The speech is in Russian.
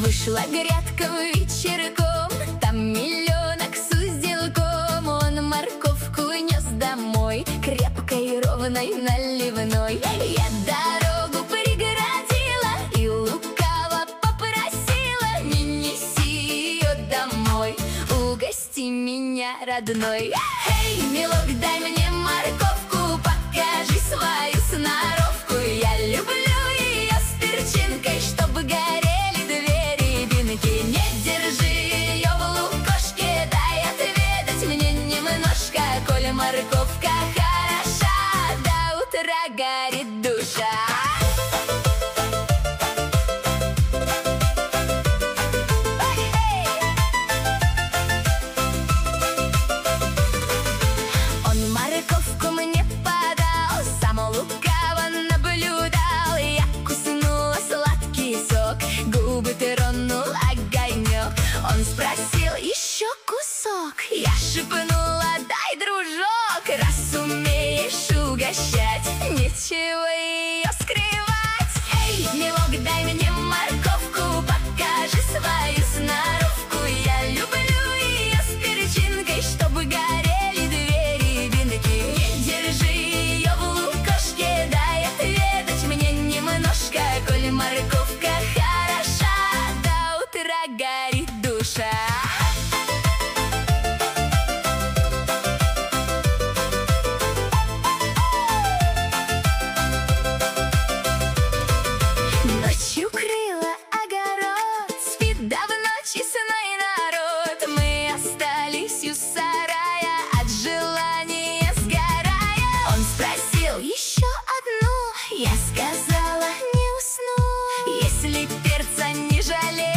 Вышла грядка вечерком, там миллионок с узелком. Он морковку нес домой, крепкой, ровной, наливной. Я дорогу преградила и лукаво попросила: не неси ее домой, угости меня, родной. Эй, милок, дай мне морковку, покажи свою сноровку. Я люблю ее с перчинкой, чтобы горели двери бинки. Не держи ее в лукошке, дай отведать мне немножко. Коли морковка хороша, до утра горит душа. Он морковку мне подал, сам лукаво наблюдал. Я куснула сладкий сок, губы тронул огонек. Он спросил: еще кусок? Я шепнула: дай, дружок, раз умеешь угощать, нечего ее скрывать. Эй, милок, дай мне морковку, покажи свою сноровку. Я люблю ее с перчинкой, чтобы горели двери бинки. Не держи ее в лукошке, дай отведать мне немножко. Коли морковка хороша, до утра горит душа. Ночью крыла огород, спит давно честной народ. Мы остались у сарая, от желания сгорая. Он спросил: еще одну? Я сказала: не усну, если перца не жалею.